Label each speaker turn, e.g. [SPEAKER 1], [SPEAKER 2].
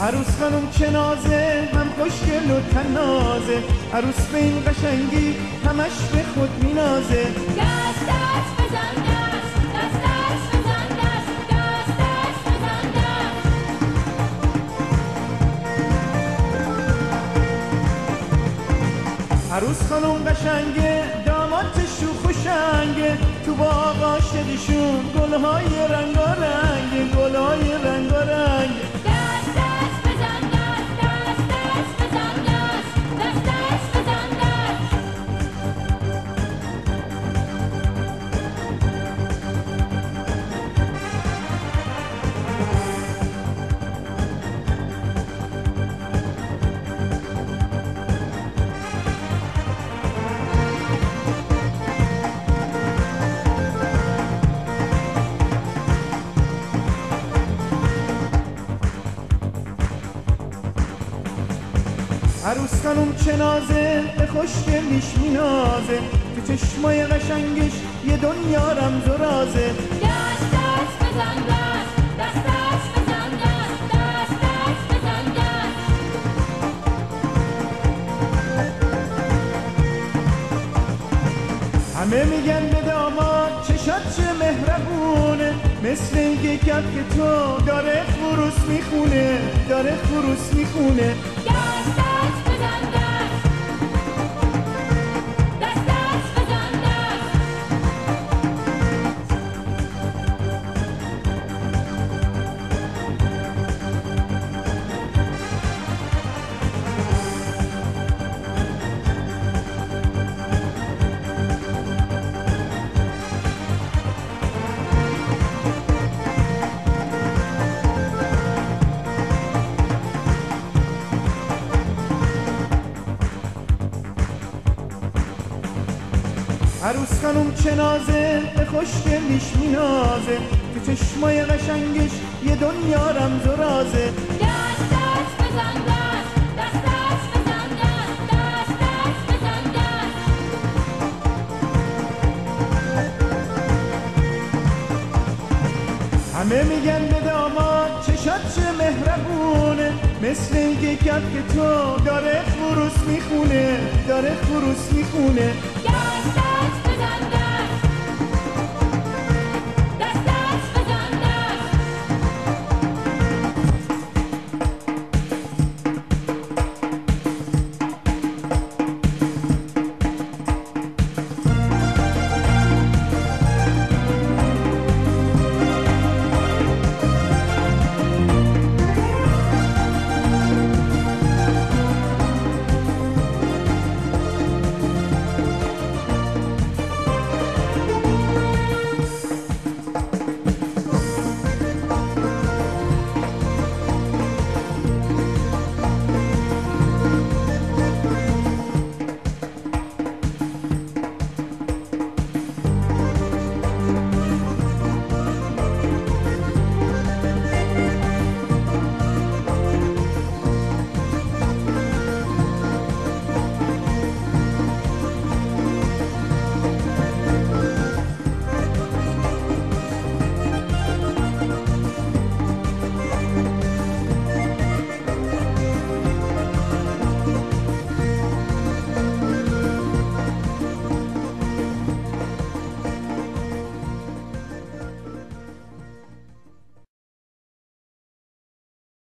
[SPEAKER 1] عروس خانم چه نازه، هم خوشگل و تنازه، عروس به این قشنگی همش به خود مینازه.
[SPEAKER 2] دست دست بزن دست، دست دست بزن دست، دست دست بزن دست.
[SPEAKER 1] عروس خانم قشنگه، داماد شوخ و شنگه، تو باغ عاشقشون گلهای رنگارنگ، گلهای رنگارنگ.
[SPEAKER 2] دست دست بزن دست، دست دست بزن دست، دست دست بزن دست.
[SPEAKER 1] عروس خانم چه نازه، به خوشگلیش مینازه، تو چشمای قشنگش یه دنیا رمز و رازه.
[SPEAKER 2] دست دست بزن دست، دست دست بزن دست، دست دست بزن دست.
[SPEAKER 1] همه میگن به داماد چشات چه مهربونه، مثل اینکه کبک تو داره خروس میخونه، داره خروس میخونه.
[SPEAKER 2] دست دست بزن دست، دست دست بزن دست.
[SPEAKER 1] عروس خانم چه نازه، به خوشگلیش مینازه، تو چشمای قشنگش یه دنیا رمز و رازه.
[SPEAKER 2] دست دست بزن دست، دست دست بزن دست، دست دست بزن دست.
[SPEAKER 1] همه میگن به داماد چشات چه مهربونه، مثل اینکه کبک تو داره خروس میخونه، داره خروس میخونه.
[SPEAKER 2] دست